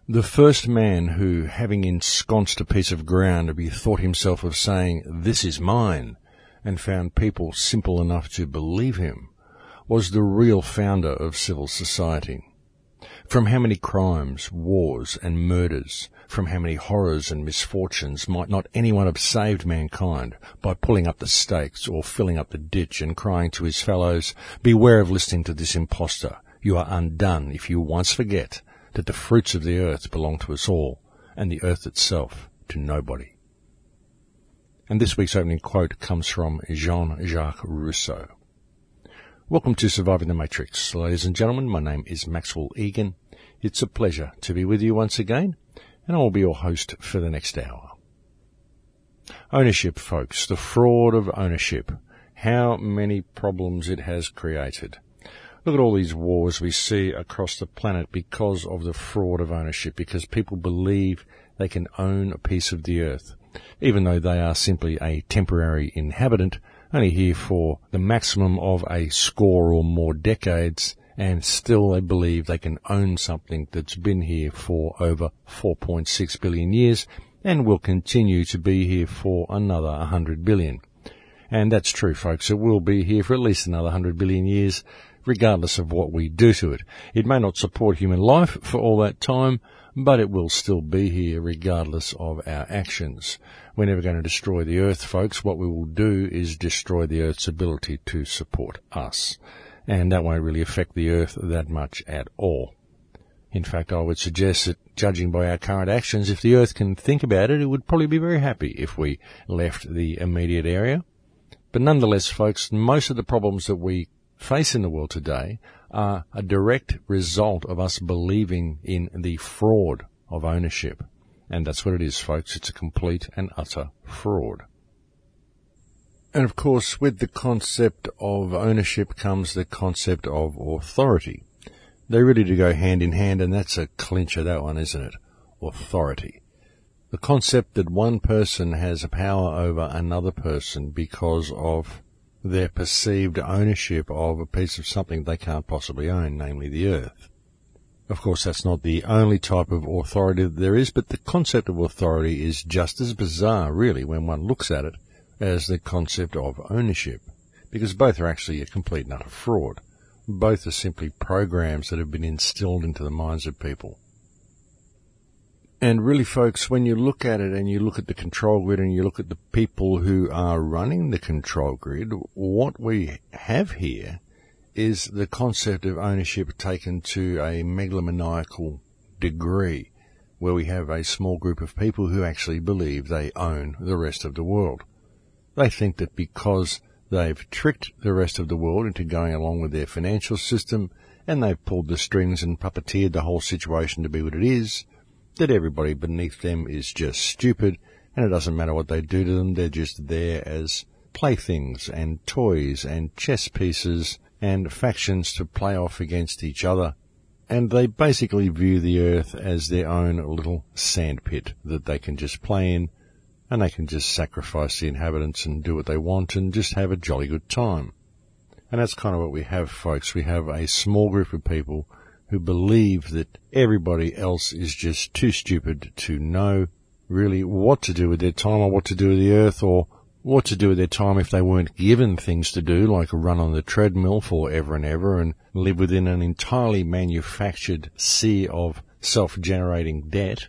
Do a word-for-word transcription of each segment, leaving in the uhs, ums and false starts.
The first man who, having ensconced a piece of ground, bethought himself of saying, "This is mine," and found people simple enough to believe him, was the real founder of civil society. From how many crimes, wars, and murders, from how many horrors and misfortunes might not anyone have saved mankind by pulling up the stakes or filling up the ditch and crying to his fellows, "Beware of listening to this impostor. You are undone if you once forget that the fruits of the earth belong to us all, and the earth itself to nobody." And this week's opening quote comes from Jean-Jacques Rousseau. Welcome to Surviving the Matrix. Ladies and gentlemen, my name is Maxwell Egan. It's a pleasure to be with you once again, and I will be your host for the next hour. Ownership, folks, the fraud of ownership. How many problems it has created. Look at all these wars we see across the planet because of the fraud of ownership, because people believe they can own a piece of the earth, even though they are simply a temporary inhabitant, only here for the maximum of a score or more decades, and still they believe they can own something that's been here for over four point six billion years and will continue to be here for another one hundred billion. And that's true, folks. It will be here for at least another one hundred billion years, regardless of what we do to it. It may not support human life for all that time, but it will still be here regardless of our actions. We're never going to destroy the earth, folks. What we will do is destroy the earth's ability to support us. And that won't really affect the earth that much at all. In fact, I would suggest that, judging by our current actions, if the earth can think about it, it would probably be very happy if we left the immediate area. But nonetheless, folks, most of the problems that we face in the world today are a direct result of us believing in the fraud of ownership. And that's what it is, folks. It's a complete and utter fraud. And of course, with the concept of ownership comes the concept of authority. They really do go hand in hand, and that's a clincher, that one, isn't it? Authority. The concept that one person has a power over another person because of their perceived ownership of a piece of something they can't possibly own, namely the earth. Of course, that's not the only type of authority that there is, but the concept of authority is just as bizarre, really, when one looks at it, as the concept of ownership, because both are actually a complete and utter fraud. Both are simply programs that have been instilled into the minds of people. And really, folks, when you look at it and you look at the control grid and you look at the people who are running the control grid, what we have here is the concept of ownership taken to a megalomaniacal degree, where we have a small group of people who actually believe they own the rest of the world. They think that because they've tricked the rest of the world into going along with their financial system, and they've pulled the strings and puppeteered the whole situation to be what it is, that everybody beneath them is just stupid, and it doesn't matter what they do to them, they're just there as playthings and toys and chess pieces and factions to play off against each other. And they basically view the earth as their own little sandpit that they can just play in, and they can just sacrifice the inhabitants and do what they want and just have a jolly good time. And that's kind of what we have, folks. We have a small group of people who believe that everybody else is just too stupid to know really what to do with their time, or what to do with the earth, or what to do with their time if they weren't given things to do, like run on the treadmill for ever and ever and live within an entirely manufactured sea of self-generating debt.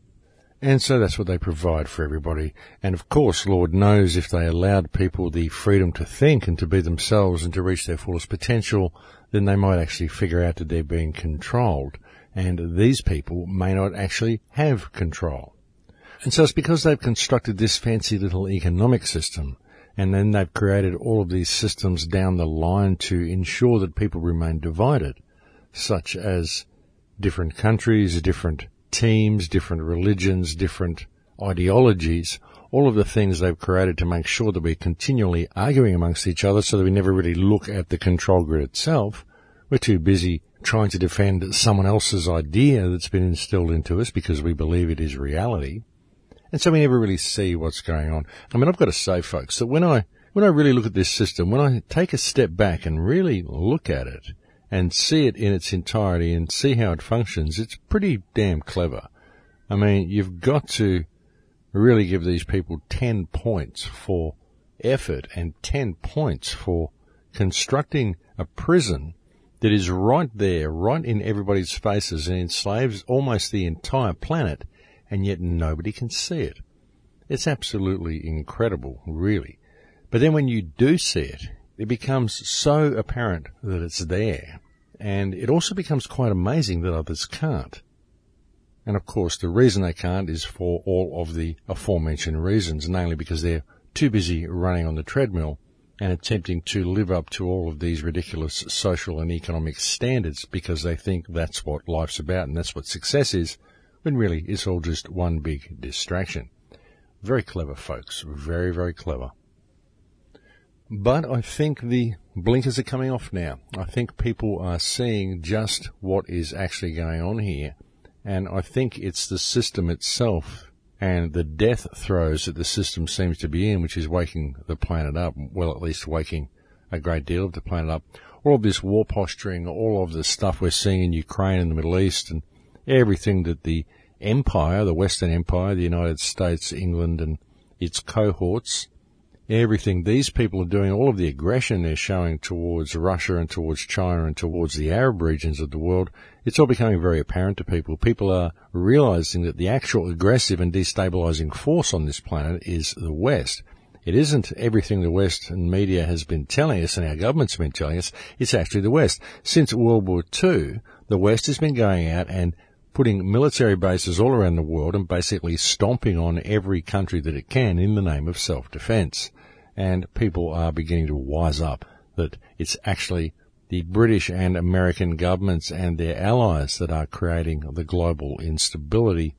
And so that's what they provide for everybody. And of course, Lord knows, if they allowed people the freedom to think and to be themselves and to reach their fullest potential, then they might actually figure out that they're being controlled. And these people may not actually have control. And so it's because they've constructed this fancy little economic system, and then they've created all of these systems down the line to ensure that people remain divided, such as different countries, different teams, different religions, different ideologies, all of the things they've created to make sure that we're continually arguing amongst each other so that we never really look at the control grid itself. We're too busy trying to defend someone else's idea that's been instilled into us because we believe it is reality. And so we never really see what's going on. I mean, I've got to say, folks, that when I, when I really look at this system, when I take a step back and really look at it and see it in its entirety and see how it functions, it's pretty damn clever. I mean, you've got to really give these people ten points for effort and ten points for constructing a prison that is right there, right in everybody's faces, and enslaves almost the entire planet, and yet nobody can see it. It's absolutely incredible, really. But then when you do see it, it becomes so apparent that it's there, and it also becomes quite amazing that others can't. And of course, the reason they can't is for all of the aforementioned reasons, namely because they're too busy running on the treadmill and attempting to live up to all of these ridiculous social and economic standards because they think that's what life's about and that's what success is, when really it's all just one big distraction. Very clever, folks. Very, very clever. But I think the blinkers are coming off now. I think people are seeing just what is actually going on here. And I think it's the system itself and the death throes that the system seems to be in, which is waking the planet up, well, at least waking a great deal of the planet up. All of this war posturing, all of the stuff we're seeing in Ukraine and the Middle East, and everything that the empire, the Western Empire, the United States, England, and its cohorts, everything these people are doing, all of the aggression they're showing towards Russia and towards China and towards the Arab regions of the world, it's all becoming very apparent to people. People are realizing that the actual aggressive and destabilizing force on this planet is the West. It isn't everything the Western media has been telling us and our government's been telling us. It's actually the West. Since World War Two, the West has been going out and putting military bases all around the world and basically stomping on every country that it can in the name of self-defense. And people are beginning to wise up that it's actually the British and American governments and their allies that are creating the global instability.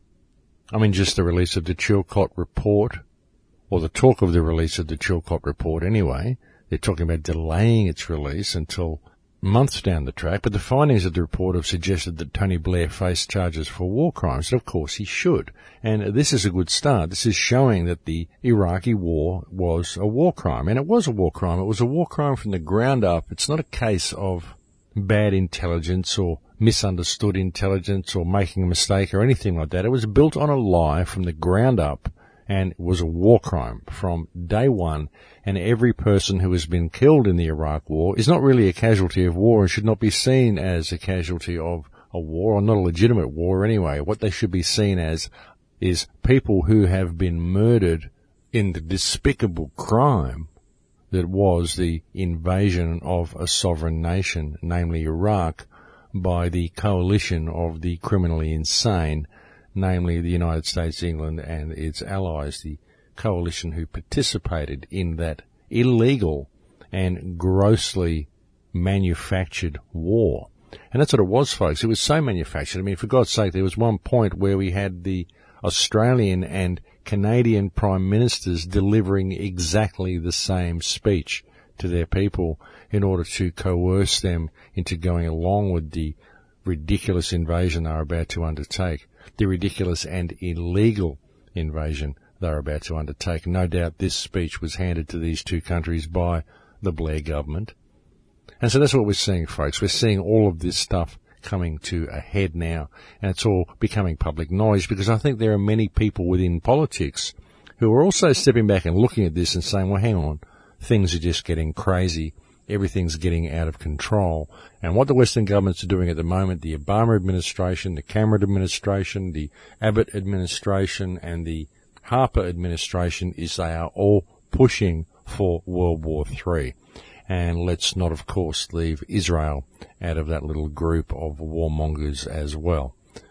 I mean, just the release of the Chilcot Report, or the talk of the release of the Chilcot Report anyway. They're talking about delaying its release until months down the track, but the findings of the report have suggested that Tony Blair faced charges for war crimes, and of course he should. And this is a good start. This is showing that the Iraqi war was a war crime, and it was a war crime. It was a war crime from the ground up. It's not a case of bad intelligence or misunderstood intelligence or making a mistake or anything like that. It was built on a lie from the ground up, and it was a war crime from day one. And every person who has been killed in the Iraq war is not really a casualty of war and should not be seen as a casualty of a war, or not a legitimate war anyway. What they should be seen as is people who have been murdered in the despicable crime that was the invasion of a sovereign nation, namely Iraq, by the coalition of the criminally insane, namely the United States, England, and its allies, the coalition who participated in that illegal and grossly manufactured war. And that's what it was, folks. It was so manufactured. I mean, for God's sake, there was one point where we had the Australian and Canadian Prime Ministers delivering exactly the same speech to their people in order to coerce them into going along with the ridiculous invasion they were about to undertake, the ridiculous and illegal invasion they were about to undertake. No doubt this speech was handed to these two countries by the Blair government. And so that's what we're seeing, folks. We're seeing all of this stuff coming to a head now, and it's all becoming public knowledge, because I think there are many people within politics who are also stepping back and looking at this and saying, well, hang on, things are just getting crazy. Everything's getting out of control. And what the Western governments are doing at the moment, the Obama administration, the Cameron administration, the Abbott administration, and the Harper administration, is they are all pushing for World War Three. And let's not, of course, leave Israel out of that little group of warmongers as well.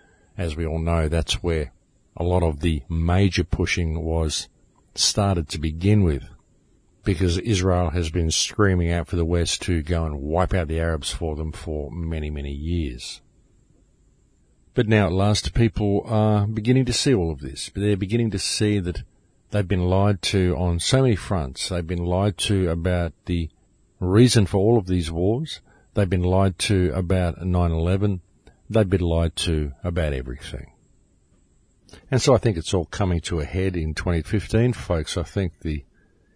As we all know, that's where a lot of the major pushing was started to begin with, because Israel has been screaming out for the West to go and wipe out the Arabs for them for many, many years. But now at last people are beginning to see all of this. They're beginning to see that they've been lied to on so many fronts. They've been lied to about the reason for all of these wars. They've been lied to about nine eleven. They've been lied to about everything. And so I think it's all coming to a head in twenty fifteen, folks. I think the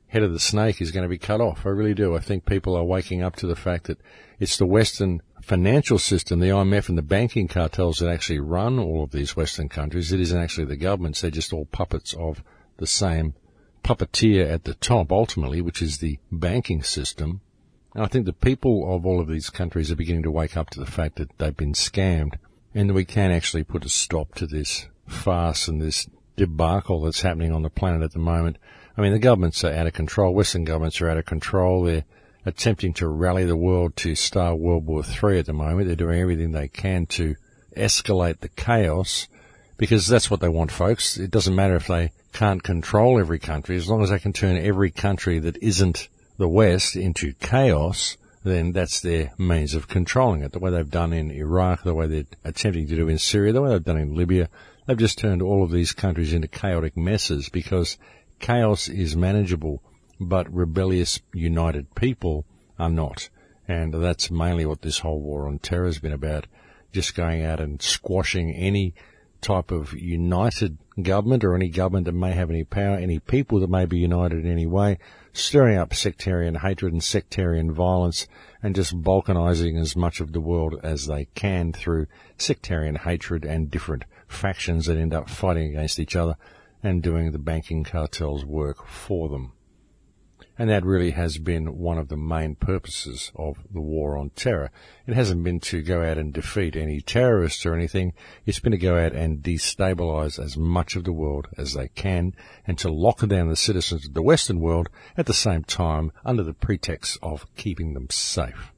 head of the snake is going to be cut off. I really do. I think people are waking up to the fact that it's the Western financial system, the I M F and the banking cartels that actually run all of these Western countries. It isn't actually the governments. They're just all puppets of the same puppeteer at the top, ultimately, which is the banking system. And I think the people of all of these countries are beginning to wake up to the fact that they've been scammed and that we can actually put a stop to this farce and this debacle that's happening on the planet at the moment. I mean, the governments are out of control. Western governments are out of control. They're attempting to rally the world to start World War Three at the moment. They're doing everything they can to escalate the chaos because that's what they want, folks. It doesn't matter if they can't control every country. As long as they can turn every country that isn't the West into chaos, then that's their means of controlling it. The way they've done in Iraq, the way they're attempting to do in Syria, the way they've done in Libya, they've just turned all of these countries into chaotic messes because chaos is manageable, but rebellious, united people are not. And that's mainly what this whole war on terror has been about, just going out and squashing any type of united government or any government that may have any power, any people that may be united in any way, stirring up sectarian hatred and sectarian violence and just balkanizing as much of the world as they can through sectarian hatred and different factions that end up fighting against each other and doing the banking cartels' work for them. And that really has been one of the main purposes of the war on terror. It hasn't been to go out and defeat any terrorists or anything. It's been to go out and destabilize as much of the world as they can and to lock down the citizens of the Western world at the same time under the pretext of keeping them safe.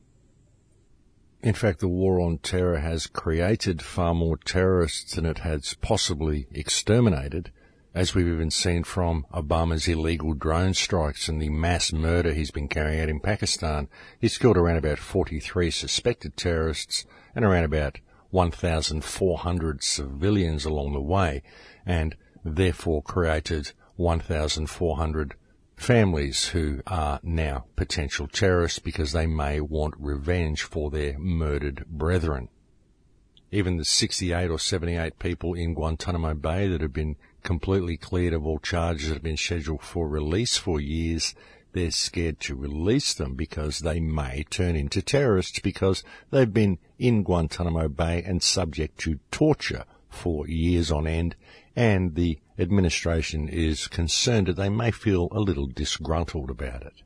In fact, the war on terror has created far more terrorists than it has possibly exterminated, as we've even seen from Obama's illegal drone strikes and the mass murder he's been carrying out in Pakistan. He's killed around about forty-three suspected terrorists and around about one thousand four hundred civilians along the way, and therefore created one thousand four hundred families who are now potential terrorists because they may want revenge for their murdered brethren. Even the sixty-eight or seventy-eight people in Guantanamo Bay that have been completely cleared of all charges that have been scheduled for release for years, they're scared to release them because they may turn into terrorists because they've been in Guantanamo Bay and subject to torture for years on end, and the administration is concerned that they may feel a little disgruntled about it.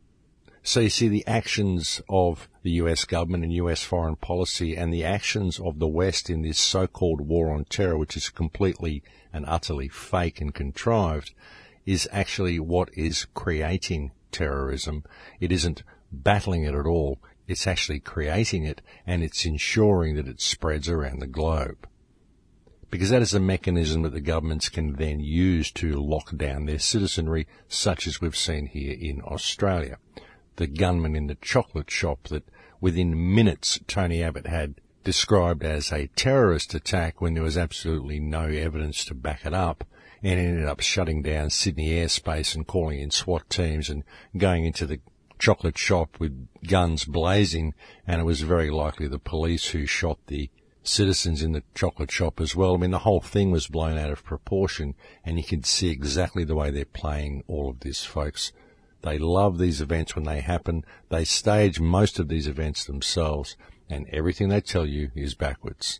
So you see the actions of the U S government and U S foreign policy and the actions of the West in this so-called war on terror, which is completely and utterly fake and contrived, is actually what is creating terrorism. It isn't battling it at all. It's actually creating it, and it's ensuring that it spreads around the globe. Because that is a mechanism that the governments can then use to lock down their citizenry, such as we've seen here in Australia. The gunman in the chocolate shop that within minutes Tony Abbott had described as a terrorist attack when there was absolutely no evidence to back it up, and ended up shutting down Sydney airspace and calling in SWAT teams and going into the chocolate shop with guns blazing, and it was very likely the police who shot the citizens in the chocolate shop as well. I mean, the whole thing was blown out of proportion, and you can see exactly the way they're playing all of this, folks. They love these events when they happen. They stage most of these events themselves, and everything they tell you is backwards.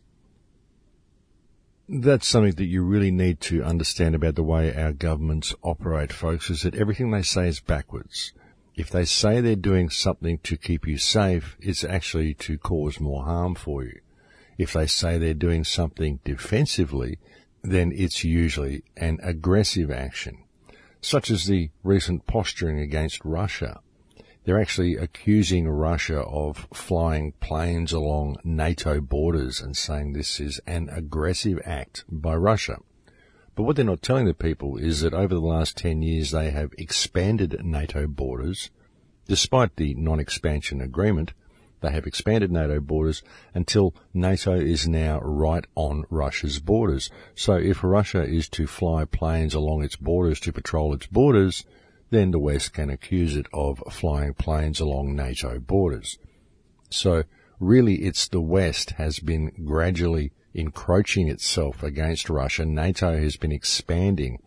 That's something that you really need to understand about the way our governments operate, folks, is that everything they say is backwards. If they say they're doing something to keep you safe, it's actually to cause more harm for you. If they say they're doing something defensively, then it's usually an aggressive action, such as the recent posturing against Russia. They're actually accusing Russia of flying planes along NATO borders and saying this is an aggressive act by Russia. But what they're not telling the people is that over the last ten years they have expanded NATO borders. Despite the non-expansion agreement, they have expanded NATO borders until NATO is now right on Russia's borders. So if Russia is to fly planes along its borders to patrol its borders, then the West can accuse it of flying planes along NATO borders. So really it's the West has been gradually encroaching itself against Russia. NATO has been expanding,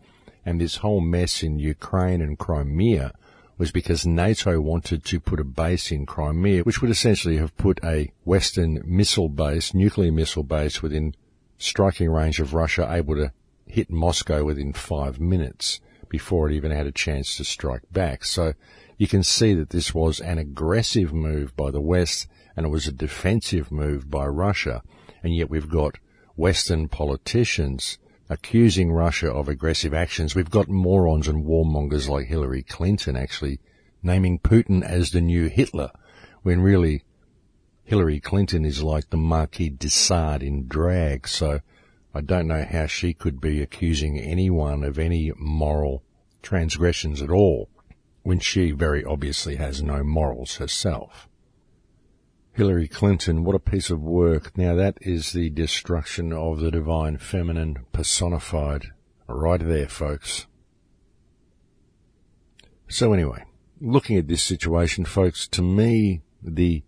And this whole mess in Ukraine and Crimea was because NATO wanted to put a base in Crimea, which would essentially have put a Western missile base, nuclear missile base, within striking range of Russia, able to hit Moscow within five minutes before it even had a chance to strike back. So you can see that this was an aggressive move by the West, and it was a defensive move by Russia. And yet we've got Western politicians accusing Russia of aggressive actions. We've got morons and warmongers like Hillary Clinton actually naming Putin as the new Hitler, when really Hillary Clinton is like the Marquis de Sade in drag. So I don't know how she could be accusing anyone of any moral transgressions at all, when she very obviously has no morals herself. Hillary Clinton, what a piece of work. Now that is the destruction of the divine feminine personified right there, folks. So anyway, looking at this situation, folks, to me, the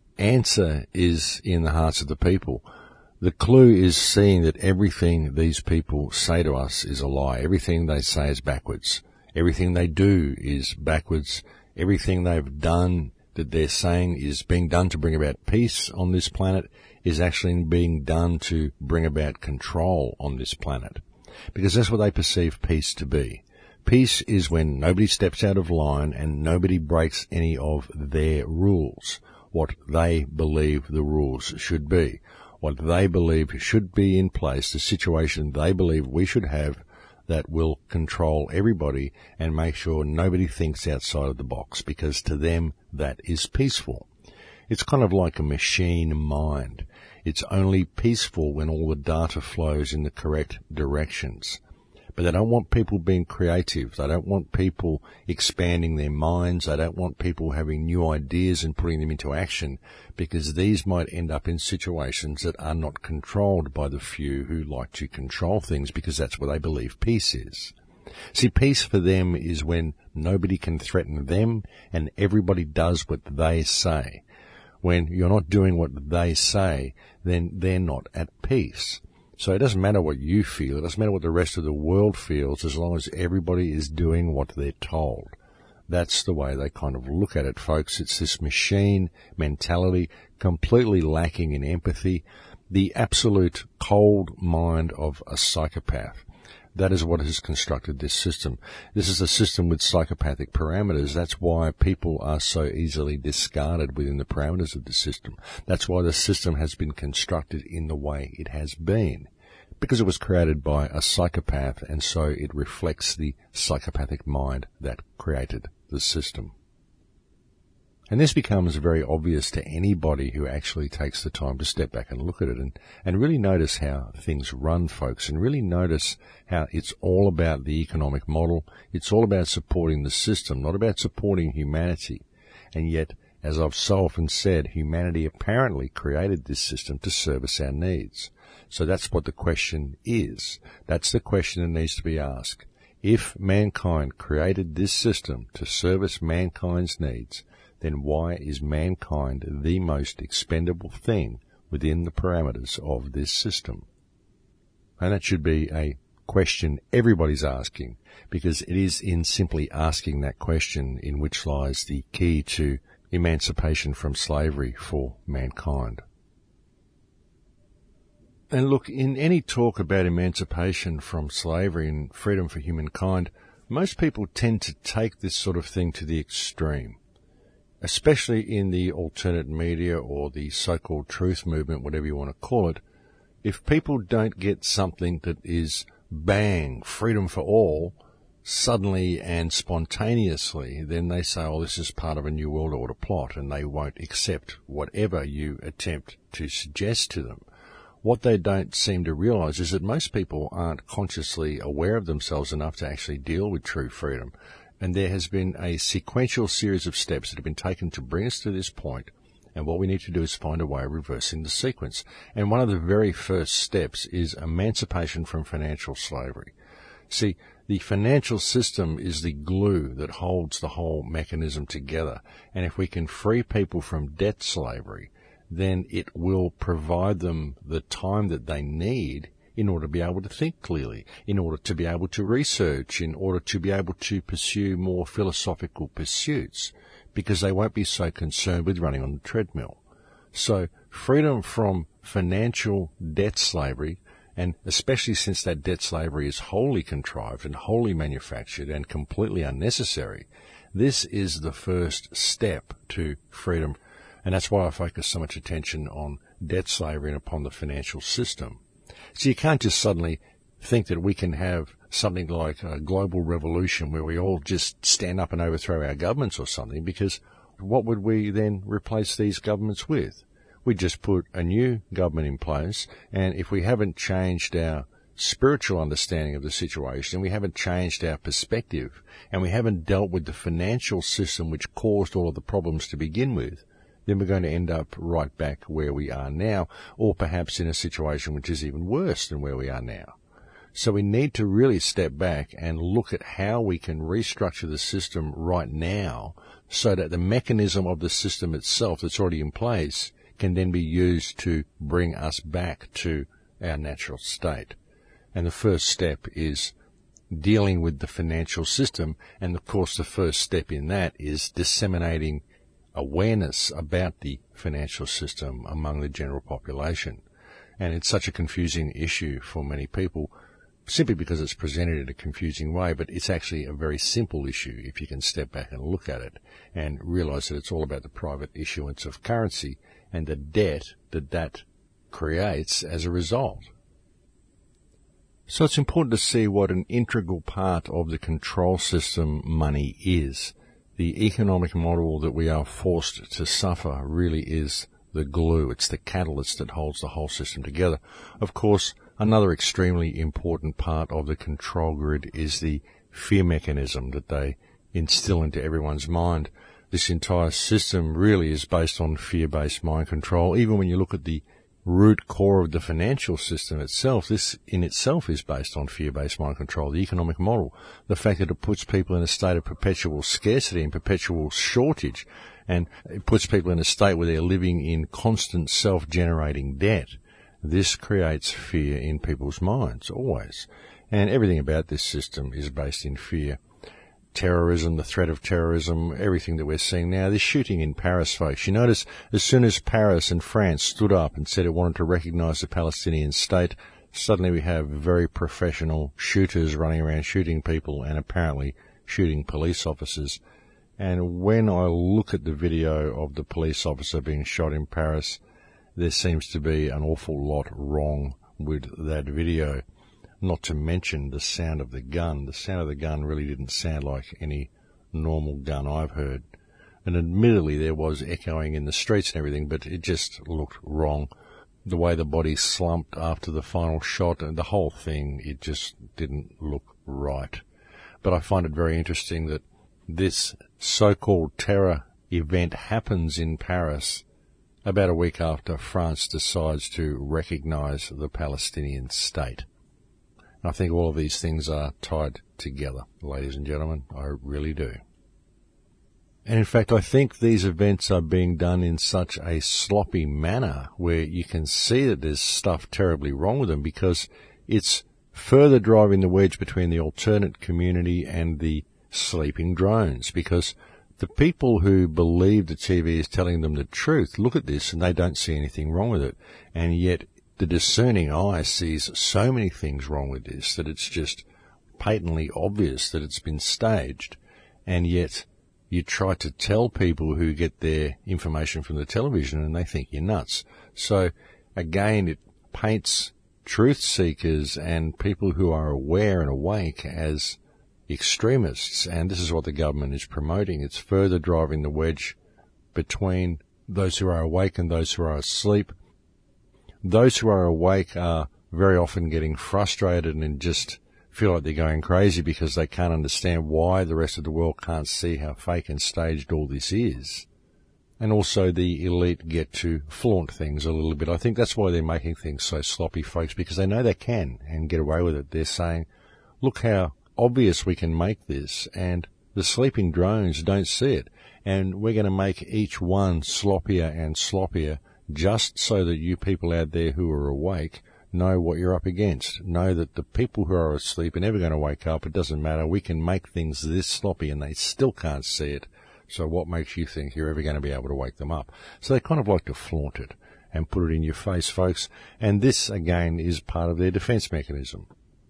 answer is in the hearts of the people. The clue is seeing that everything these people say to us is a lie. Everything they say is backwards. Everything they do is backwards. Everything they've done that they're saying is being done to bring about peace on this planet is actually being done to bring about control on this planet. Because that's what they perceive peace to be. Peace is when nobody steps out of line and nobody breaks any of their rules, what they believe the rules should be, what they believe should be in place, the situation they believe we should have that will control everybody and make sure nobody thinks outside of the box, because to them that is peaceful. It's kind of like a machine mind. It's only peaceful when all the data flows in the correct directions. But they don't want people being creative. They don't want people expanding their minds. They don't want people having new ideas and putting them into action, because these might end up in situations that are not controlled by the few who like to control things, because that's where they believe peace is. See, peace for them is when nobody can threaten them and everybody does what they say. When you're not doing what they say, then they're not at peace. So it doesn't matter what you feel. It doesn't matter what the rest of the world feels, as long as everybody is doing what they're told. That's the way they kind of look at it, folks. It's this machine mentality, completely lacking in empathy, the absolute cold mind of a psychopath. That is what has constructed this system. This is a system with psychopathic parameters. That's why people are so easily discarded within the parameters of the system. That's why the system has been constructed in the way it has been, because it was created by a psychopath, and so it reflects the psychopathic mind that created the system. And this becomes very obvious to anybody who actually takes the time to step back and look at it and, and really notice how things run, folks, and really notice how it's all about the economic model. It's all about supporting the system, not about supporting humanity. And yet, as I've so often said, humanity apparently created this system to service our needs. So that's what the question is. That's the question that needs to be asked. If mankind created this system to service mankind's needs, then why is mankind the most expendable thing within the parameters of this system? And that should be a question everybody's asking, because it is in simply asking that question in which lies the key to emancipation from slavery for mankind. And look, in any talk about emancipation from slavery and freedom for humankind, most people tend to take this sort of thing to the extreme, especially in the alternate media or the so-called truth movement, whatever you want to call it. If people don't get something that is bang, freedom for all, suddenly and spontaneously, then they say, oh, this is part of a New World Order plot, and they won't accept whatever you attempt to suggest to them. What they don't seem to realize is that most people aren't consciously aware of themselves enough to actually deal with true freedom. And there has been a sequential series of steps that have been taken to bring us to this point, and what we need to do is find a way of reversing the sequence. And one of the very first steps is emancipation from financial slavery. See, the financial system is the glue that holds the whole mechanism together, and if we can free people from debt slavery, then it will provide them the time that they need in order to be able to think clearly, in order to be able to research, in order to be able to pursue more philosophical pursuits, because they won't be so concerned with running on the treadmill. So freedom from financial debt slavery, and especially since that debt slavery is wholly contrived and wholly manufactured and completely unnecessary, this is the first step to freedom. And that's why I focus so much attention on debt slavery and upon the financial system. So you can't just suddenly think that we can have something like a global revolution where we all just stand up and overthrow our governments or something, because what would we then replace these governments with? We just put a new government in place, and if we haven't changed our spiritual understanding of the situation, we haven't changed our perspective, and we haven't dealt with the financial system which caused all of the problems to begin with, then we're going to end up right back where we are now, or perhaps in a situation which is even worse than where we are now. So we need to really step back and look at how we can restructure the system right now so that the mechanism of the system itself that's already in place can then be used to bring us back to our natural state. And the first step is dealing with the financial system, and of course the first step in that is disseminating awareness about the financial system among the general population. And it's such a confusing issue for many people, simply because it's presented in a confusing way, but it's actually a very simple issue if you can step back and look at it and realize that it's all about the private issuance of currency and the debt that that creates as a result. So it's important to see what an integral part of the control system money is. The economic model that we are forced to suffer really is the glue. It's the catalyst that holds the whole system together. Of course, another extremely important part of the control grid is the fear mechanism that they instill into everyone's mind. This entire system really is based on fear-based mind control. Even when you look at the root core of the financial system itself, this in itself is based on fear-based mind control, the economic model. The fact that it puts people in a state of perpetual scarcity and perpetual shortage, and it puts people in a state where they're living in constant self-generating debt. This creates fear in people's minds, always. And everything about this system is based in fear. Terrorism, the threat of terrorism, everything that we're seeing now. This shooting in Paris, folks. You notice as soon as Paris and France stood up and said it wanted to recognize the Palestinian state, suddenly we have very professional shooters running around shooting people and apparently shooting police officers. And when I look at the video of the police officer being shot in Paris, there seems to be an awful lot wrong with that video. Not to mention the sound of the gun. The sound of the gun really didn't sound like any normal gun I've heard. And admittedly there was echoing in the streets and everything, but it just looked wrong. The way the body slumped after the final shot and the whole thing, it just didn't look right. But I find it very interesting that this so-called terror event happens in Paris about a week after France decides to recognize the Palestinian state. I think all of these things are tied together, ladies and gentlemen. I really do. And in fact, I think these events are being done in such a sloppy manner where you can see that there's stuff terribly wrong with them, because it's further driving the wedge between the alternate community and the sleeping drones, because the people who believe the T V is telling them the truth look at this and they don't see anything wrong with it. And yet the discerning eye sees so many things wrong with this that it's just patently obvious that it's been staged. And yet you try to tell people who get their information from the television and they think you're nuts. So again, it paints truth seekers and people who are aware and awake as extremists, and this is what the government is promoting. It's further driving the wedge between those who are awake and those who are asleep. Those who are awake are very often getting frustrated and just feel like they're going crazy because they can't understand why the rest of the world can't see how fake and staged all this is. And also the elite get to flaunt things a little bit. I think that's why they're making things so sloppy, folks, because they know they can and get away with it. They're saying, look how obvious we can make this, and the sleeping drones don't see it. And we're going to make each one sloppier and sloppier just so that you people out there who are awake know what you're up against. Know that the people who are asleep are never going to wake up. It doesn't matter. We can make things this sloppy and they still can't see it. So what makes you think you're ever going to be able to wake them up? So they kind of like to flaunt it and put it in your face, folks. And this, again, is part of their defense mechanism.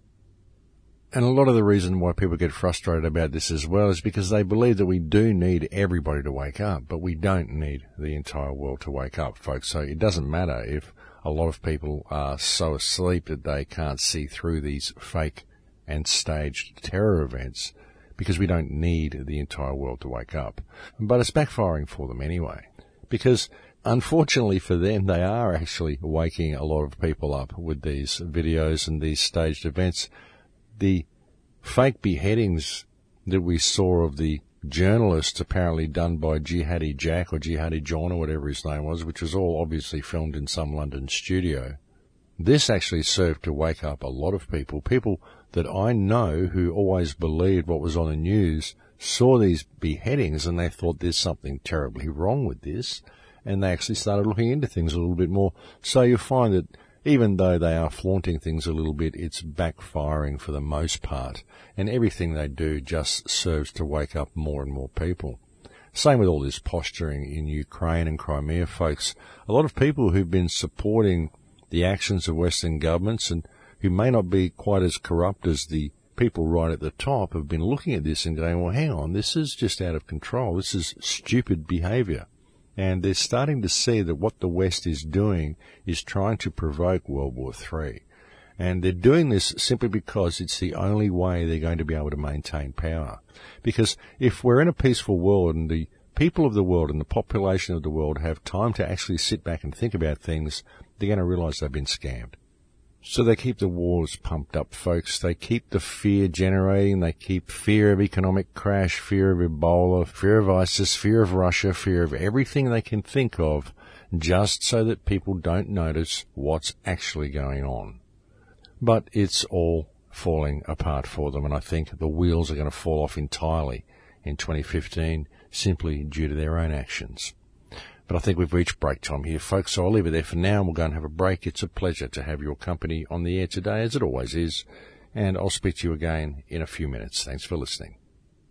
And a lot of the reason why people get frustrated about this as well is because they believe that we do need everybody to wake up, but we don't need the entire world to wake up, folks. So it doesn't matter if a lot of people are so asleep that they can't see through these fake and staged terror events, because we don't need the entire world to wake up. But it's backfiring for them anyway, because unfortunately for them, they are actually waking a lot of people up with these videos and these staged events. The fake beheadings that we saw of the journalists apparently done by Jihadi Jack or Jihadi John or whatever his name was, which was all obviously filmed in some London studio, this actually served to wake up a lot of people. People that I know who always believed what was on the news saw these beheadings and they thought there's something terribly wrong with this, and they actually started looking into things a little bit more. So you find that even though they are flaunting things a little bit, it's backfiring for the most part, and everything they do just serves to wake up more and more people. Same with all this posturing in Ukraine and Crimea, folks. A lot of people who've been supporting the actions of Western governments and who may not be quite as corrupt as the people right at the top have been looking at this and going, well, hang on, this is just out of control. This is stupid behavior. And they're starting to see that what the West is doing is trying to provoke World War Three. And they're doing this simply because it's the only way they're going to be able to maintain power. Because if we're in a peaceful world and the people of the world and the population of the world have time to actually sit back and think about things, they're going to realize they've been scammed. So they keep the wars pumped up, folks. They keep the fear generating. They keep fear of economic crash, fear of Ebola, fear of ISIS, fear of Russia, fear of everything they can think of, just so that people don't notice what's actually going on. But it's all falling apart for them, and I think the wheels are going to fall off entirely in twenty fifteen simply due to their own actions. But I think we've reached break time here, folks, so I'll leave it there for now and we'll go and have a break. It's a pleasure to have your company on the air today, as it always is, and I'll speak to you again in a few minutes. Thanks for listening.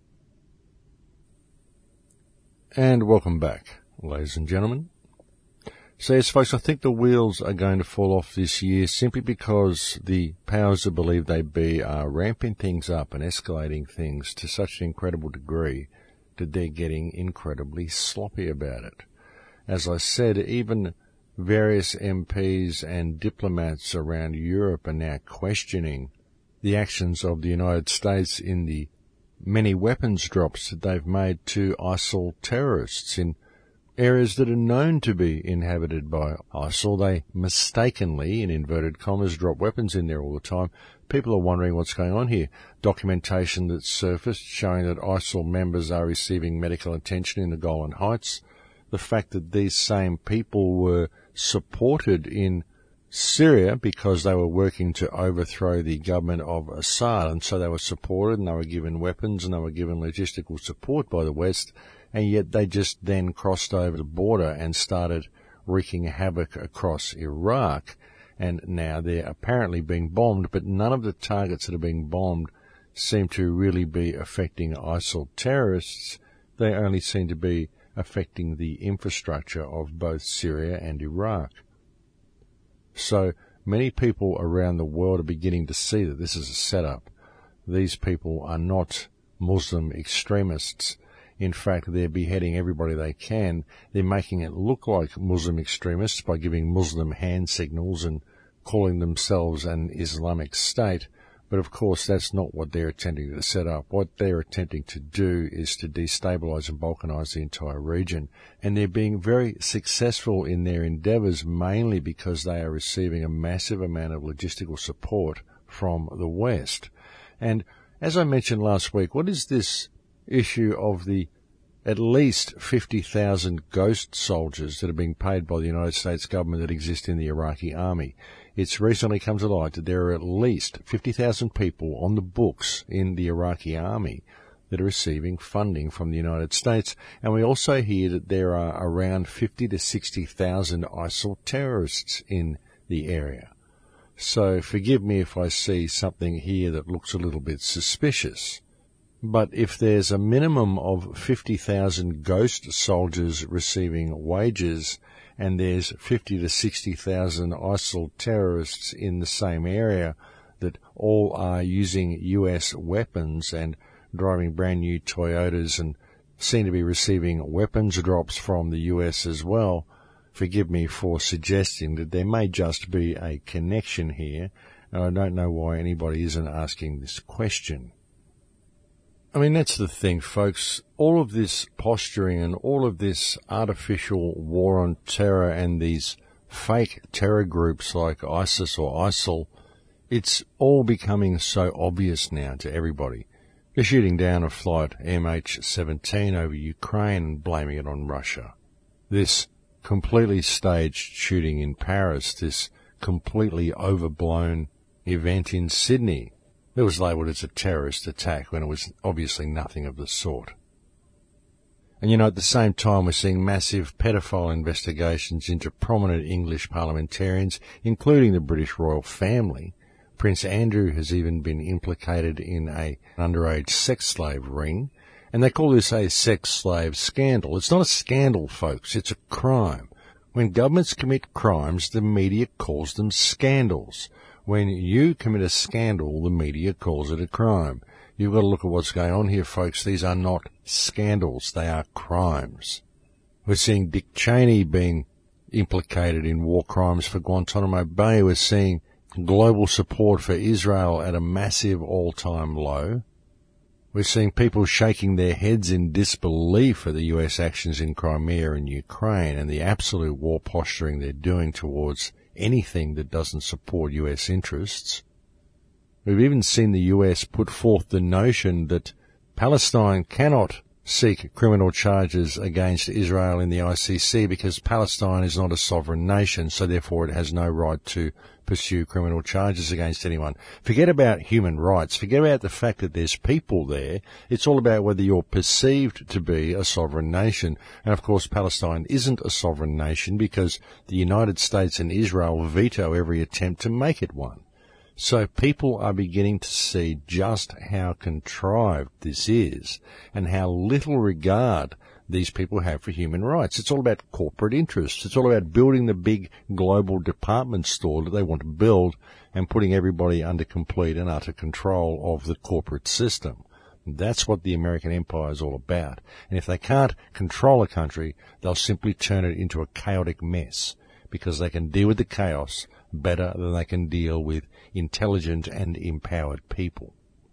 And welcome back, ladies and gentlemen. So yes, folks, I think the wheels are going to fall off this year simply because the powers that believe they be are ramping things up and escalating things to such an incredible degree that they're getting incredibly sloppy about it. As I said, even various M Ps and diplomats around Europe are now questioning the actions of the United States in the many weapons drops that they've made to ISIL terrorists in areas that are known to be inhabited by ISIL. They mistakenly, in inverted commas, drop weapons in there all the time. People are wondering what's going on here. Documentation that's surfaced showing that ISIL members are receiving medical attention in the Golan Heights. The fact that these same people were supported in Syria because they were working to overthrow the government of Assad, and so they were supported and they were given weapons and they were given logistical support by the West, and yet they just then crossed over the border and started wreaking havoc across Iraq, and now they're apparently being bombed, but none of the targets that are being bombed seem to really be affecting ISIL terrorists. They only seem to be affecting the infrastructure of both Syria and Iraq. So many people around the world are beginning to see that this is a setup. These people are not Muslim extremists. In fact, they're beheading everybody they can. They're making it look like Muslim extremists by giving Muslim hand signals and calling themselves an Islamic State. But of course, that's not what they're attempting to set up. What they're attempting to do is to destabilize and balkanize the entire region. And they're being very successful in their endeavors, mainly because they are receiving a massive amount of logistical support from the West. And as I mentioned last week, what is this issue of the at least fifty thousand ghost soldiers that are being paid by the United States government that exist in the Iraqi army? It's recently come to light that there are at least fifty thousand people on the books in the Iraqi army that are receiving funding from the United States. And we also hear that there are around fifty to sixty thousand ISIL terrorists in the area. So forgive me if I see something here that looks a little bit suspicious. But if there's a minimum of fifty thousand ghost soldiers receiving wages, and there's fifty to sixty thousand ISIL terrorists in the same area that all are using U S weapons and driving brand new Toyotas and seem to be receiving weapons drops from the U S as well, forgive me for suggesting that there may just be a connection here, and I don't know why anybody isn't asking this question. I mean, that's the thing, folks. All of this posturing and all of this artificial war on terror and these fake terror groups like ISIS or ISIL, it's all becoming so obvious now to everybody. They're shooting down a flight M H seventeen over Ukraine and blaming it on Russia. This completely staged shooting in Paris, this completely overblown event in Sydney, it was labelled as a terrorist attack when it was obviously nothing of the sort. And, you know, at the same time we're seeing massive pedophile investigations into prominent English parliamentarians, including the British royal family. Prince Andrew has even been implicated in a underage sex slave ring, and they call this a sex slave scandal. It's not a scandal, folks, it's a crime. When governments commit crimes, the media calls them scandals. When you commit a scandal, the media calls it a crime. You've got to look at what's going on here, folks. These are not scandals. They are crimes. We're seeing Dick Cheney being implicated in war crimes for Guantanamo Bay. We're seeing global support for Israel at a massive all-time low. We're seeing people shaking their heads in disbelief at the U S actions in Crimea and Ukraine and the absolute war posturing they're doing towards anything that doesn't support U S interests. We've even seen the U S put forth the notion that Palestine cannot seek criminal charges against Israel in the I C C because Palestine is not a sovereign nation, so therefore it has no right to pursue criminal charges against anyone. Forget about human rights. Forget about the fact that there's people there. It's all about whether you're perceived to be a sovereign nation. And of course, Palestine isn't a sovereign nation because the United States and Israel veto every attempt to make it one. So people are beginning to see just how contrived this is and how little regard these people have for human rights. It's all about corporate interests. It's all about building the big global department store that they want to build and putting everybody under complete and utter control of the corporate system. That's what the American empire is all about. And if they can't control a country, they'll simply turn it into a chaotic mess because they can deal with the chaos better than they can deal with intelligent and empowered people.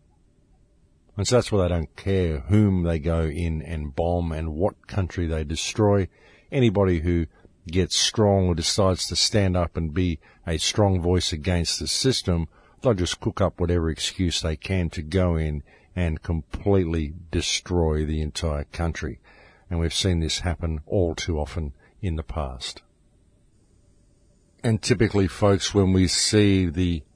And so that's why they don't care whom they go in and bomb and what country they destroy. Anybody who gets strong or decides to stand up and be a strong voice against the system, they'll just cook up whatever excuse they can to go in and completely destroy the entire country. And we've seen this happen all too often in the past. And typically, folks, when we see the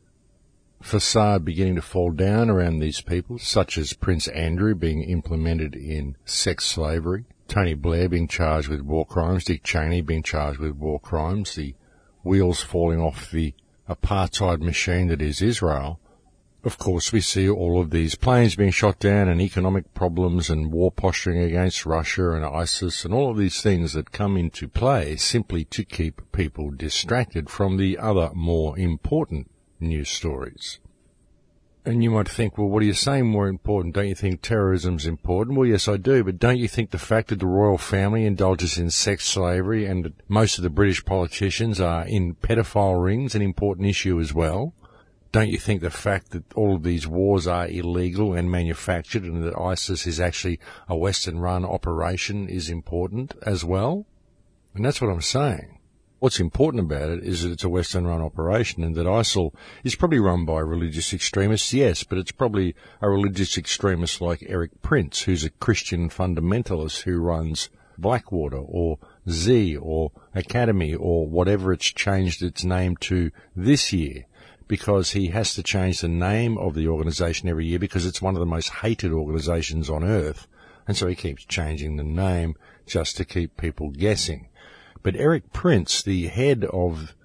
facade beginning to fall down around these people, such as Prince Andrew being implemented in sex slavery, Tony Blair being charged with war crimes, Dick Cheney being charged with war crimes, the wheels falling off the apartheid machine that is Israel, of course we see all of these planes being shot down and economic problems and war posturing against Russia and ISIS and all of these things that come into play simply to keep people distracted from the other more important news stories. And you might think, well, what are you saying more important? Don't you think terrorism's important? Well, yes, I do, but don't you think the fact that the royal family indulges in sex slavery and that most of the British politicians are in pedophile rings an important issue as well? Don't you think the fact that all of these wars are illegal and manufactured and that ISIS is actually a Western-run operation is important as well? And that's what I'm saying. What's important about it is that it's a Western-run operation and that ISIL is probably run by religious extremists, yes, but it's probably a religious extremist like Eric Prince, who's a Christian fundamentalist who runs Blackwater or Z or Academy or whatever it's changed its name to this year, because he has to change the name of the organisation every year because it's one of the most hated organisations on earth, and so he keeps changing the name just to keep people guessing. But Eric Prince, the head of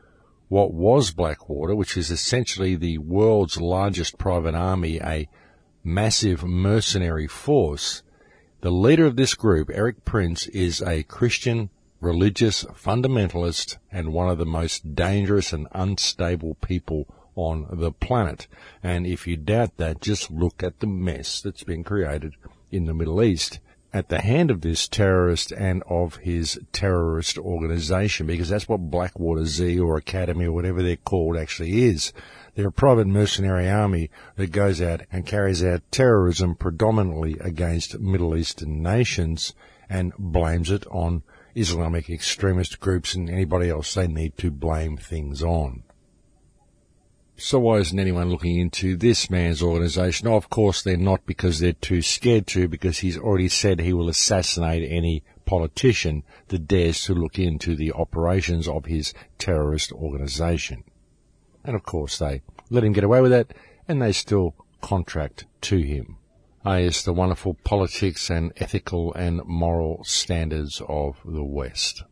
what was Blackwater, which is essentially the world's largest private army, a massive mercenary force. The leader of this group, Erik Prince, is a Christian religious fundamentalist and one of the most dangerous and unstable people on the planet. And if you doubt that, just look at the mess that's been created in the Middle East at the hand of this terrorist and of his terrorist organization, because that's what Blackwater Z or Academy or whatever they're called actually is. They're a private mercenary army that goes out and carries out terrorism predominantly against Middle Eastern nations and blames it on Islamic extremist groups and anybody else they need to blame things on. So why isn't anyone looking into this man's organisation? Oh, of course they're not, because they're too scared to, because he's already said he will assassinate any politician that dares to look into the operations of his terrorist organisation. And of course they let him get away with that, and they still contract to him. Ah, yes, the wonderful politics and ethical and moral standards of the West.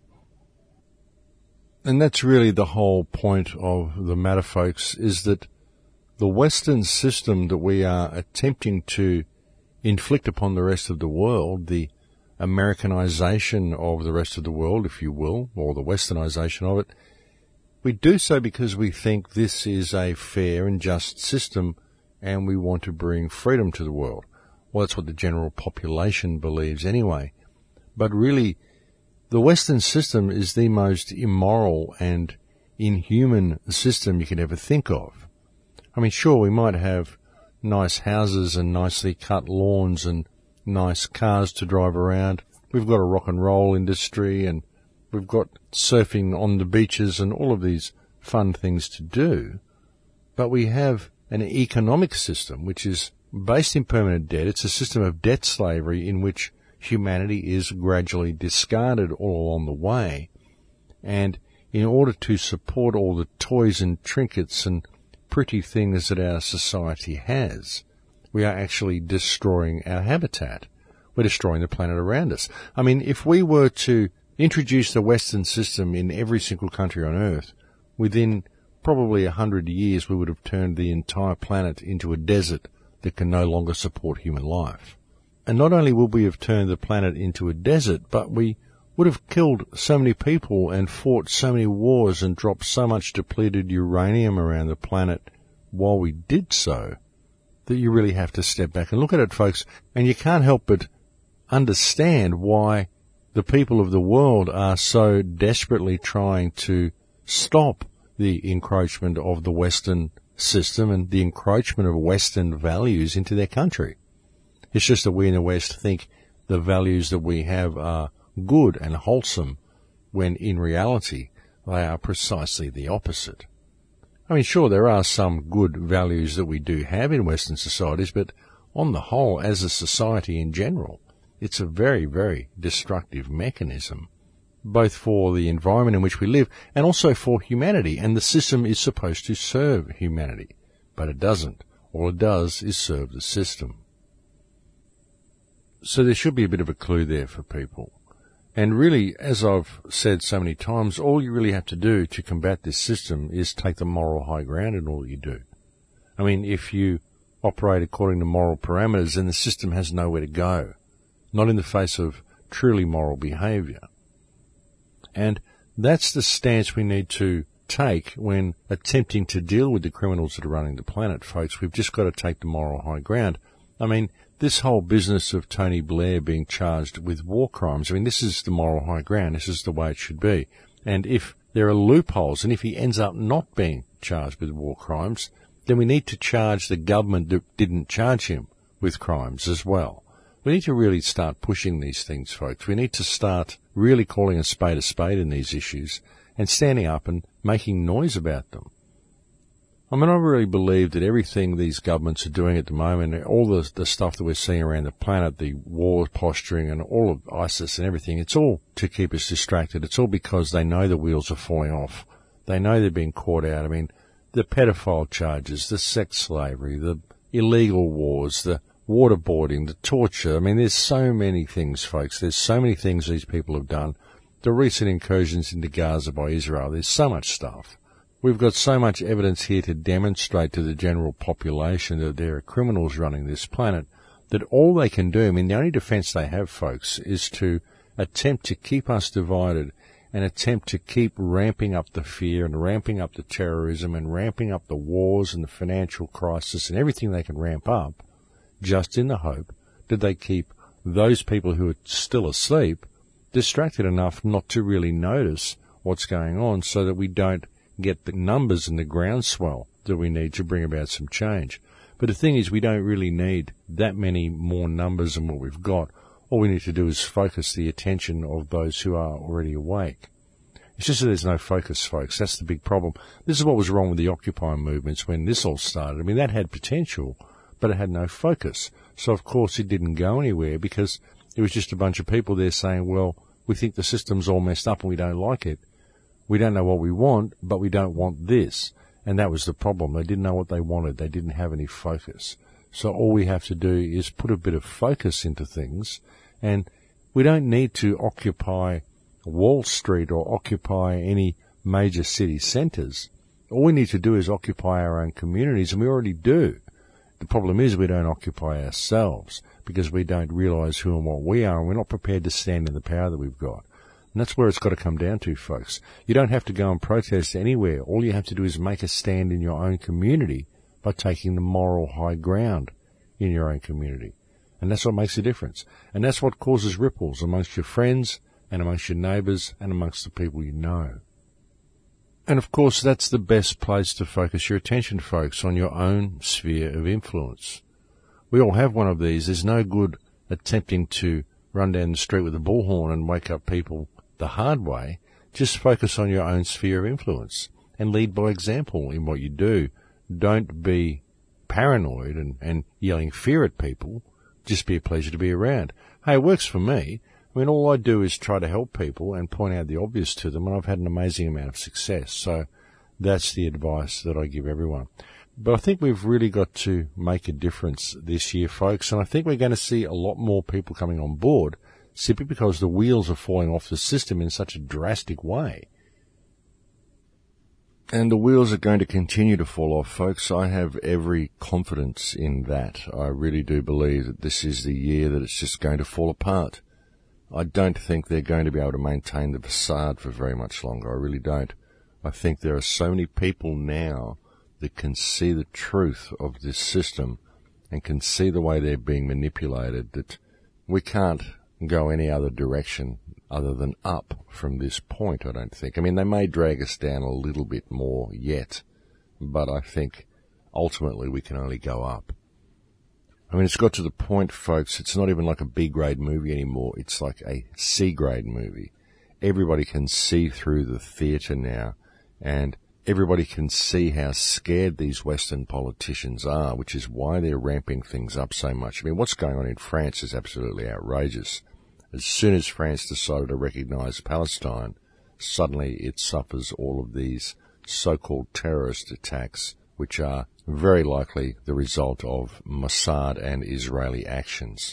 And that's really the whole point of the matter, folks, is that the Western system that we are attempting to inflict upon the rest of the world, the Americanization of the rest of the world, if you will, or the Westernization of it, we do so because we think this is a fair and just system and we want to bring freedom to the world. Well, that's what the general population believes anyway. But really, the Western system is the most immoral and inhuman system you could ever think of. I mean, sure, we might have nice houses and nicely cut lawns and nice cars to drive around. We've got a rock and roll industry and we've got surfing on the beaches and all of these fun things to do. But we have an economic system which is based in permanent debt. It's a system of debt slavery in which humanity is gradually discarded all along the way. And in order to support all the toys and trinkets and pretty things that our society has, we are actually destroying our habitat. We're destroying the planet around us. I mean, if we were to introduce the Western system in every single country on Earth, within probably a hundred years we would have turned the entire planet into a desert that can no longer support human life. And not only would we have turned the planet into a desert, but we would have killed so many people and fought so many wars and dropped so much depleted uranium around the planet while we did so, that you really have to step back and look at it, folks. And you can't help but understand why the people of the world are so desperately trying to stop the encroachment of the Western system and the encroachment of Western values into their country. It's just that we in the West think the values that we have are good and wholesome, when in reality they are precisely the opposite. I mean, sure, there are some good values that we do have in Western societies, but on the whole, as a society in general, it's a very, very destructive mechanism, both for the environment in which we live and also for humanity. And the system is supposed to serve humanity, but it doesn't. All it does is serve the system. So there should be a bit of a clue there for people. And really, as I've said so many times, all you really have to do to combat this system is take the moral high ground in all you do. I mean, if you operate according to moral parameters, then the system has nowhere to go, not in the face of truly moral behaviour. And that's the stance we need to take when attempting to deal with the criminals that are running the planet, folks. We've just got to take the moral high ground. I mean, this whole business of Tony Blair being charged with war crimes, I mean, this is the moral high ground. This is the way it should be. And if there are loopholes, and if he ends up not being charged with war crimes, then we need to charge the government that didn't charge him with crimes as well. We need to really start pushing these things, folks. We need to start really calling a spade a spade in these issues and standing up and making noise about them. I mean, I really believe that everything these governments are doing at the moment, all the, the stuff that we're seeing around the planet, the war posturing and all of ISIS and everything, it's all to keep us distracted. It's all because they know the wheels are falling off. They know they're being caught out. I mean, the pedophile charges, the sex slavery, the illegal wars, the waterboarding, the torture. I mean, there's so many things, folks. There's so many things these people have done. The recent incursions into Gaza by Israel, there's so much stuff We've got so much evidence here to demonstrate to the general population that there are criminals running this planet that all they can do, I mean, the only defense they have, folks, is to attempt to keep us divided and attempt to keep ramping up the fear and ramping up the terrorism and ramping up the wars and the financial crisis and everything they can ramp up, just in the hope that they keep those people who are still asleep distracted enough not to really notice what's going on, so that we don't get the numbers and the groundswell that we need to bring about some change. But the thing is, we don't really need that many more numbers than what we've got. All we need to do is focus the attention of those who are already awake. It's just that there's no focus, folks. That's the big problem. This is what was wrong with the Occupy movements when this all started. I mean, that had potential, but it had no focus. So, of course, it didn't go anywhere because it was just a bunch of people there saying, well, we think the system's all messed up and we don't like it. We don't know what we want, but we don't want this. And that was the problem. They didn't know what they wanted. They didn't have any focus. So all we have to do is put a bit of focus into things, and we don't need to occupy Wall Street or occupy any major city centres. All we need to do is occupy our own communities, and we already do. The problem is we don't occupy ourselves because we don't realise who and what we are, and we're not prepared to stand in the power that we've got. And that's where it's got to come down to, folks. You don't have to go and protest anywhere. All you have to do is make a stand in your own community by taking the moral high ground in your own community. And that's what makes a difference. And that's what causes ripples amongst your friends and amongst your neighbours and amongst the people you know. And, of course, that's the best place to focus your attention, folks, on your own sphere of influence. We all have one of these. There's no good attempting to run down the street with a bullhorn and wake up people the hard way. Just focus on your own sphere of influence and lead by example in what you do. Don't be paranoid and, and yelling fear at people. Just be a pleasure to be around. Hey, it works for me. I mean, all I do is try to help people and point out the obvious to them, and I've had an amazing amount of success. So that's the advice that I give everyone. But I think we've really got to make a difference this year, folks, and I think we're going to see a lot more people coming on board simply because the wheels are falling off the system in such a drastic way. And the wheels are going to continue to fall off, folks. I have every confidence in that. I really do believe that this is the year that it's just going to fall apart. I don't think they're going to be able to maintain the facade for very much longer. I really don't. I think there are so many people now that can see the truth of this system and can see the way they're being manipulated that we can't go any other direction other than up from this point, I don't think. I mean, they may drag us down a little bit more yet, but I think ultimately we can only go up. I mean, it's got to the point, folks, it's not even like a B-grade movie anymore. It's like a C-grade movie. Everybody can see through the theatre now, and everybody can see how scared these Western politicians are, which is why they're ramping things up so much. I mean, what's going on in France is absolutely outrageous. As soon as France decided to recognise Palestine, suddenly it suffers all of these so-called terrorist attacks, which are very likely the result of Mossad and Israeli actions.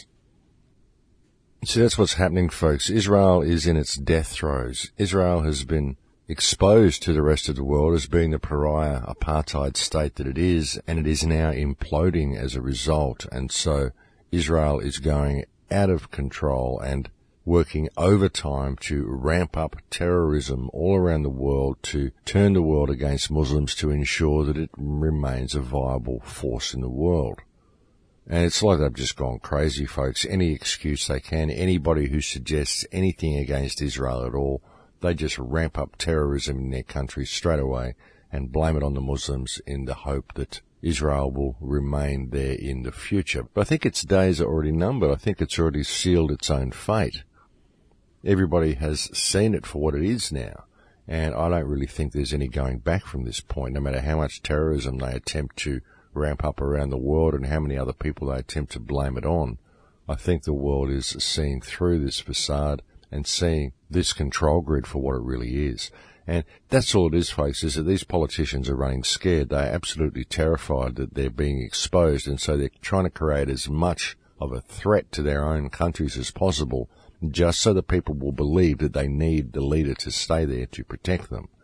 So that's what's happening, folks. Israel is in its death throes. Israel has been exposed to the rest of the world as being the pariah apartheid state that it is, and it is now imploding as a result. And so Israel is going out of control and working overtime to ramp up terrorism all around the world, to turn the world against Muslims, to ensure that it remains a viable force in the world. And it's like they've just gone crazy, folks. Any excuse they can, anybody who suggests anything against Israel at all, they just ramp up terrorism in their country straight away and blame it on the Muslims in the hope that Israel will remain there in the future. But I think its days are already numbered. I think it's already sealed its own fate. Everybody has seen it for what it is now, and I don't really think there's any going back from this point, no matter how much terrorism they attempt to ramp up around the world and how many other people they attempt to blame it on. I think the world is seeing through this facade and seeing this control grid for what it really is. And that's all it is, folks, is that these politicians are running scared. They're absolutely terrified that they're being exposed, and so they're trying to create as much of a threat to their own countries as possible, just so that people will believe that they need the leader to stay there to protect them.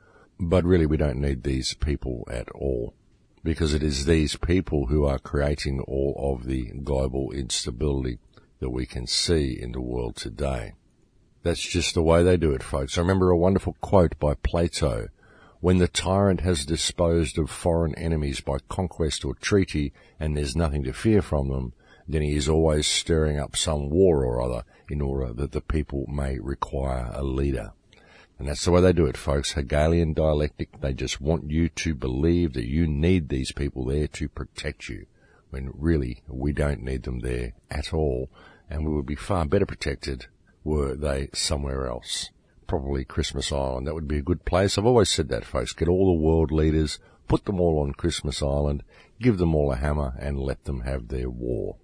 But really, we don't need these people at all, because it is these people who are creating all of the global instability that we can see in the world today. That's just the way they do it, folks. I remember a wonderful quote by Plato: "When the tyrant has disposed of foreign enemies by conquest or treaty, and there's nothing to fear from them, then he is always stirring up some war or other in order that the people may require a leader." And that's the way they do it, folks. Hegelian dialectic. They just want you to believe that you need these people there to protect you, when really we don't need them there at all, and we would be far better protected were they somewhere else. Probably Christmas Island. That would be a good place. I've always said that, folks. Get all the world leaders, put them all on Christmas Island, give them all a hammer, and let them have their war.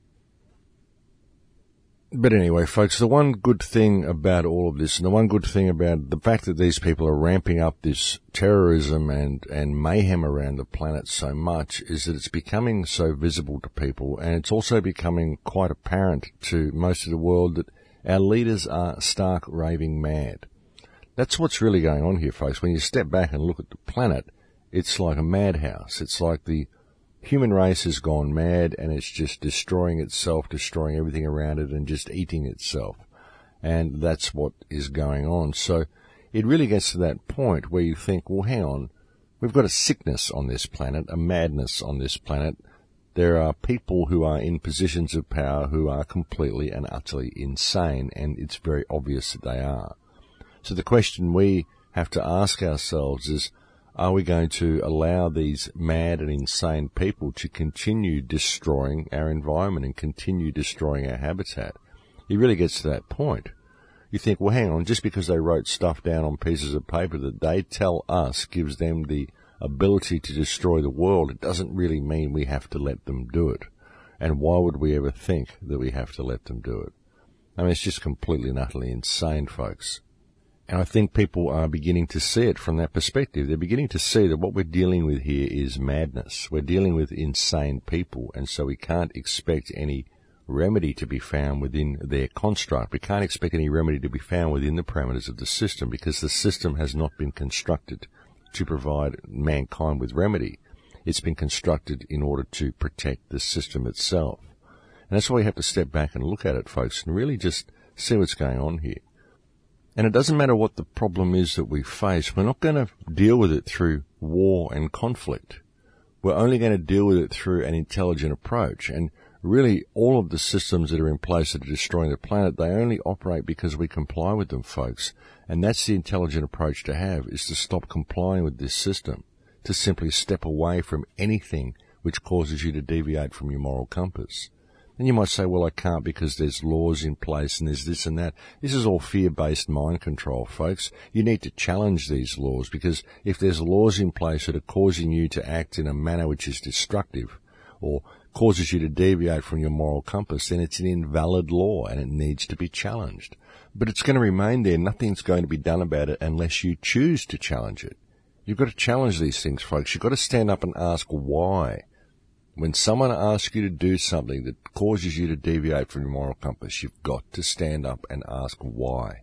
But anyway, folks, the one good thing about all of this, and the one good thing about the fact that these people are ramping up this terrorism and, and mayhem around the planet so much, is that it's becoming so visible to people, and it's also becoming quite apparent to most of the world that our leaders are stark raving mad. That's what's really going on here, folks. When you step back and look at the planet, it's like a madhouse. It's like the human race has gone mad, and it's just destroying itself, destroying everything around it, and just eating itself. And that's what is going on. So it really gets to that point where you think, well, hang on, we've got a sickness on this planet, a madness on this planet. There are people who are in positions of power who are completely and utterly insane, and it's very obvious that they are. So the question we have to ask ourselves is, are we going to allow these mad and insane people to continue destroying our environment and continue destroying our habitat? It really gets to that point. You think, well, hang on, just because they wrote stuff down on pieces of paper that they tell us gives them the ability to destroy the world, it doesn't really mean we have to let them do it. And why would we ever think that we have to let them do it? I mean, it's just completely and utterly insane, folks. And I think people are beginning to see it from that perspective. They're beginning to see that what we're dealing with here is madness. We're dealing with insane people, and so we can't expect any remedy to be found within their construct. We can't expect any remedy to be found within the parameters of the system, because the system has not been constructed to provide mankind with remedy. It's been constructed in order to protect the system itself. And that's why we have to step back and look at it, folks, and really just see what's going on here. And it doesn't matter what the problem is that we face. We're not going to deal with it through war and conflict. We're only going to deal with it through an intelligent approach. And really, all of the systems that are in place that are destroying the planet, they only operate because we comply with them, folks. And that's the intelligent approach to have, is to stop complying with this system, to simply step away from anything which causes you to deviate from your moral compass. And you might say, well, I can't because there's laws in place and there's this and that. This is all fear-based mind control, folks. You need to challenge these laws, because if there's laws in place that are causing you to act in a manner which is destructive or causes you to deviate from your moral compass, then it's an invalid law and it needs to be challenged. But it's going to remain there. Nothing's going to be done about it unless you choose to challenge it. You've got to challenge these things, folks. You've got to stand up and ask why. When someone asks you to do something that causes you to deviate from your moral compass, you've got to stand up and ask why.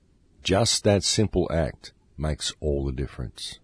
Just that simple act makes all the difference.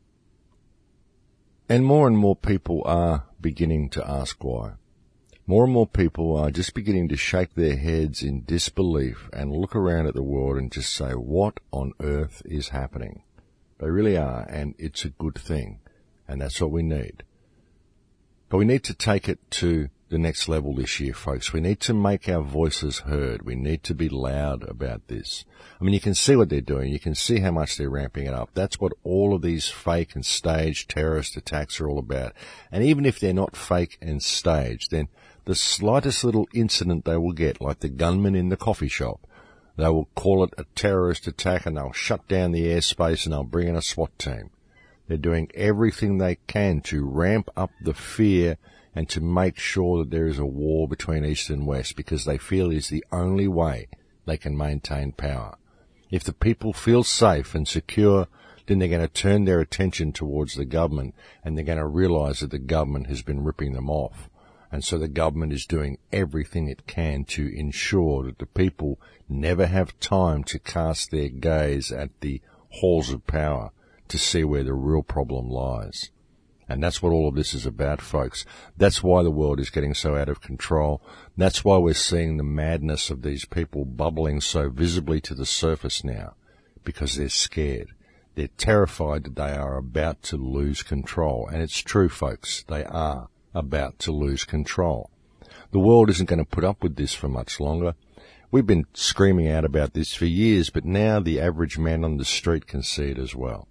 And more and more people are beginning to ask why. More and more people are just beginning to shake their heads in disbelief and look around at the world and just say, what on earth is happening? They really are, and it's a good thing, and that's what we need. But we need to take it to the next level this year, folks. We need to make our voices heard. We need to be loud about this. I mean, you can see what they're doing. You can see how much they're ramping it up. That's what all of these fake and staged terrorist attacks are all about. And even if they're not fake and staged, then the slightest little incident they will get, like the gunman in the coffee shop, they will call it a terrorist attack and they'll shut down the airspace and they'll bring in a SWAT team. They're doing everything they can to ramp up the fear and to make sure that there is a war between East and West, because they feel it's the only way they can maintain power. If the people feel safe and secure, then they're going to turn their attention towards the government, and they're going to realize that the government has been ripping them off. And so the government is doing everything it can to ensure that the people never have time to cast their gaze at the halls of power, to see where the real problem lies. And that's what all of this is about, folks. That's why the world is getting so out of control. That's why we're seeing the madness of these people bubbling so visibly to the surface now, because they're scared. They're terrified that they are about to lose control. And it's true, folks. They are about to lose control. The world isn't going to put up with this for much longer. We've been screaming out about this for years, but now the average man on the street can see it as well.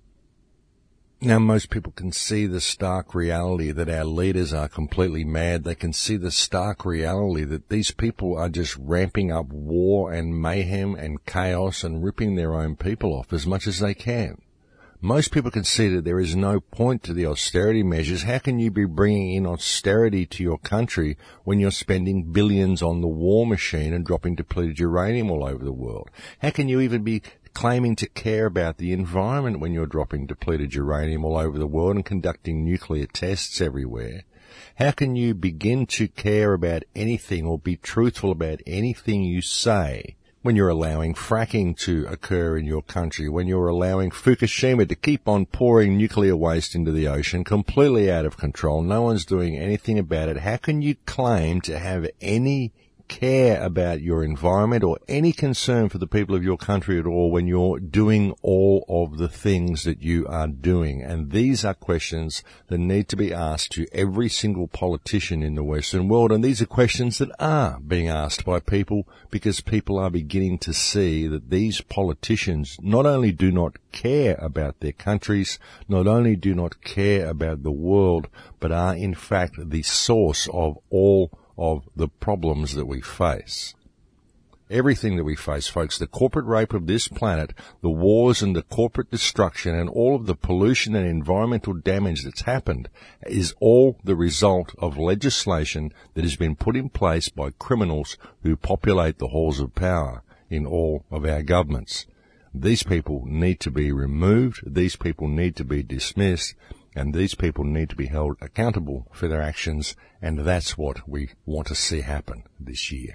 Now most people can see the stark reality that our leaders are completely mad. They can see the stark reality that these people are just ramping up war and mayhem and chaos and ripping their own people off as much as they can. Most people can see that there is no point to the austerity measures. How can you be bringing in austerity to your country when you're spending billions on the war machine and dropping depleted uranium all over the world? How can you even be claiming to care about the environment when you're dropping depleted uranium all over the world and conducting nuclear tests everywhere? How can you begin to care about anything or be truthful about anything you say when you're allowing fracking to occur in your country, when you're allowing Fukushima to keep on pouring nuclear waste into the ocean completely out of control? No one's doing anything about it. How can you claim to have any care about your environment or any concern for the people of your country at all when you're doing all of the things that you are doing? And these are questions that need to be asked to every single politician in the Western world. And these are questions that are being asked by people because people are beginning to see that these politicians not only do not care about their countries, not only do not care about the world, but are in fact the source of all of the problems that we face. Everything that we face, folks, the corporate rape of this planet, the wars and the corporate destruction and all of the pollution and environmental damage that's happened is all the result of legislation that has been put in place by criminals who populate the halls of power in all of our governments. These people need to be removed. These people need to be dismissed. And these people need to be held accountable for their actions, and that's what we want to see happen this year.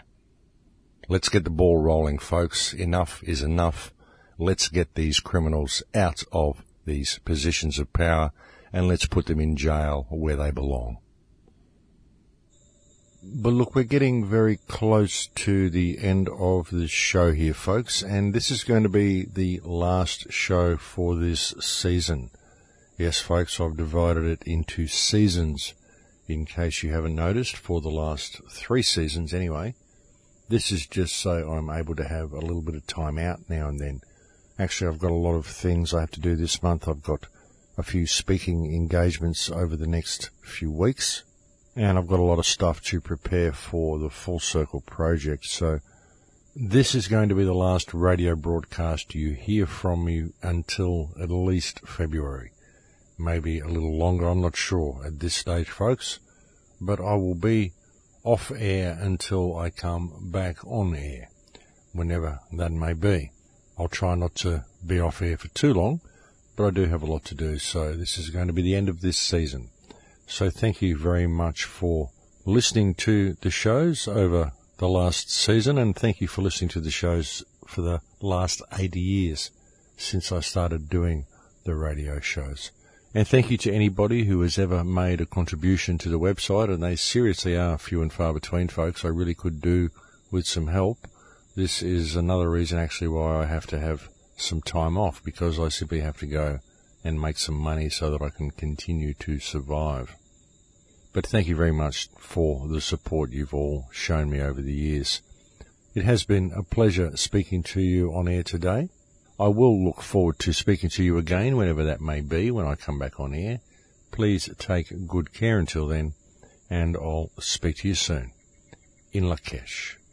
Let's get the ball rolling, folks. Enough is enough. Let's get these criminals out of these positions of power, and let's put them in jail where they belong. But look, we're getting very close to the end of the show here, folks, and this is going to be the last show for this season. Yes, folks, I've divided it into seasons, in case you haven't noticed, for the last three seasons anyway. This is just so I'm able to have a little bit of time out now and then. Actually, I've got a lot of things I have to do this month. I've got a few speaking engagements over the next few weeks, and I've got a lot of stuff to prepare for the Full Circle project. So this is going to be the last radio broadcast you hear from me until at least February. Maybe a little longer, I'm not sure at this stage, folks, but I will be off air until I come back on air, whenever that may be. I'll try not to be off air for too long, but I do have a lot to do, so this is going to be the end of this season. So thank you very much for listening to the shows over the last season, and thank you for listening to the shows for the last eighty years since I started doing the radio shows. And thank you to anybody who has ever made a contribution to the website, and they seriously are few and far between, folks. I really could do with some help. This is another reason actually why I have to have some time off, because I simply have to go and make some money so that I can continue to survive. But thank you very much for the support you've all shown me over the years. It has been a pleasure speaking to you on air today. I will look forward to speaking to you again, whenever that may be, when I come back on air. Please take good care until then, and I'll speak to you soon. In Lakesh.